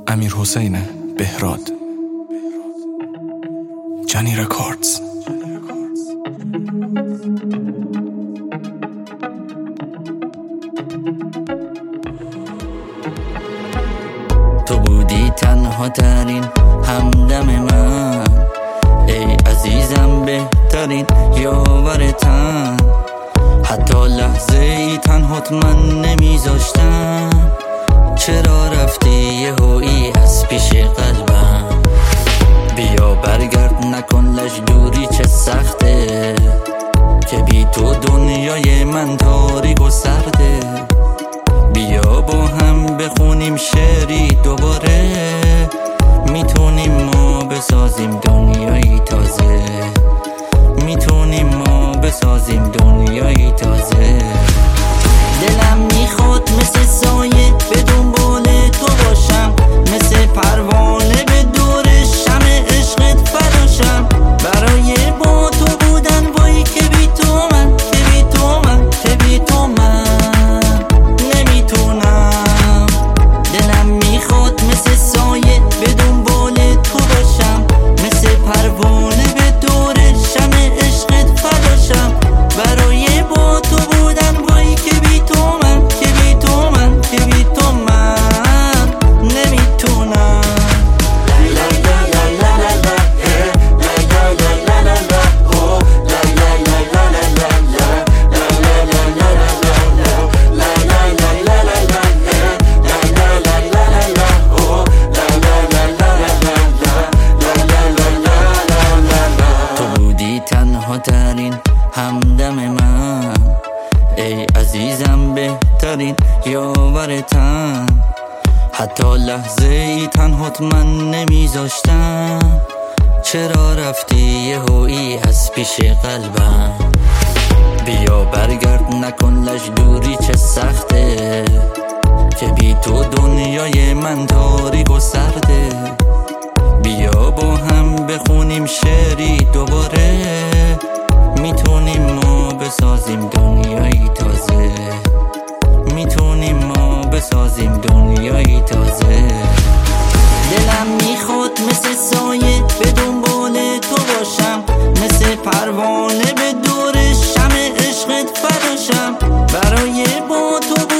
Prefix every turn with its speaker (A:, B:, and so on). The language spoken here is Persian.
A: امیرحسین بهراد، جانی رکوردز.
B: تو بودی تنها ترین همدم من، ای عزیزم بهترین یاورتن. حتی لحظه ای تنهات من نمیذاشتم. چرا رفتی یهویی از پیش قلبم؟ بیا برگرد نکن لج دوری چه سخته، که بی تو دنیای من تاریک و سرده. بیا با هم بخونیم شعری دوباره، میتونیم ما بسازیم دنیایی تازه. میتونیم ما بسازیم دنیایی تازه. دلم میخواد مثل سایه به دنبال تو باشم، مثل پروانه به دور شمع عشقت فداشم. برای با تو بودن وای که بی تو من، که بی تو من، که بی تو من نمیتونم. دلم میخواد مثل سایه به دنبال تو باشم، مثل پروانه به دور شمع عشقت فداشم. برای با تو بودن وای که بی تو من، که بی تو من، که بی تو من نمیتونم. تو بودی تنها ترین همدم من، ای عزیزم بهترین یاورتن. حتی لحظه ای تنهات من نمیذاشتم. چرا رفتی یهویی از پیش قلبم؟ بیا برگرد نکن لج دوری چه سخته، که بی تو دنیای من تاریک و سرده. بیا با هم بخونیم شعری دوباره، میتونیم ما بسازیم دنیایی تازه. میتونیم ما بسازیم دنیایی تازه. دلم میخواد مثل سایه به دنبال تو باشم، مثل پروانه به دور شمع عشقت فداشم. برای با تو